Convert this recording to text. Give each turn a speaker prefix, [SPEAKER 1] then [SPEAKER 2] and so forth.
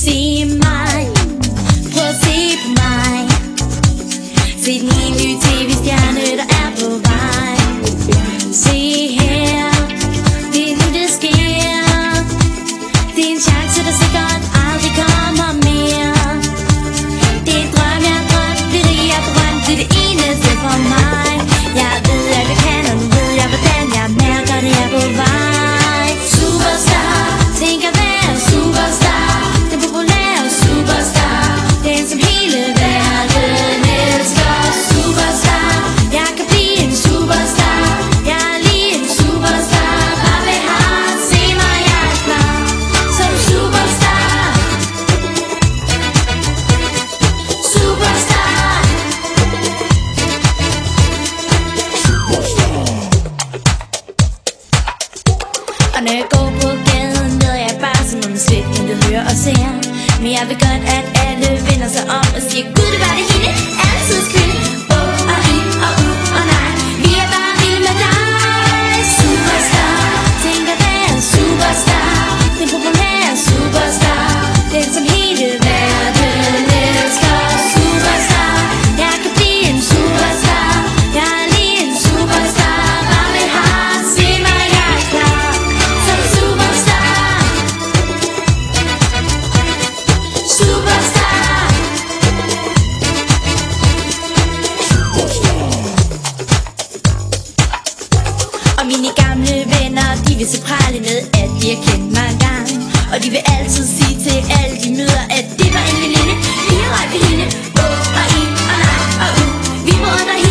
[SPEAKER 1] Se mig, prøv at se på mig. Se den ene nye tv-stjerne, der er på vej. Se her, det er nu det sker. Det er en chance, der sikkert aldrig kommer mere. Det er en drøm, jeg har drømt, det er det jeg drømt. Det er det eneste for mig. Jeg ved, at jeg kan, og nu ved jeg, hvordan jeg mærker, det er på vej. Superstar, tænker at være superstar. Den populære superstar, den som hele verden elsker. Superstar, jeg kan blive en superstar. Jeg er lige en superstar. Bare vil have, se mig, jeg er klar som superstar. Superstar. Og når jeg går på gaden, ved jeg bare som om slet intet hører og ser. Men jeg vil godt, at alle vender sig om og siger, Gud, det var det hende, altid kvinde. Og i, og og nej, vi er bare vilde med dig. Superstar, tænker det er superstar. Den populære superstar, den som hele verden elsker. Superstar, jeg kan blive en superstar. Jeg er lige en superstar. Bare vil have, se mig, jeg er klar som superstar. Superstar. Og mine gamle venner, de vil så prale med, at de har kendt mig engang. Og de vil altid sige til alle de møder, at det var en veninde. Vi har røg ved hende, og i, og nej, og vi brød dig hende.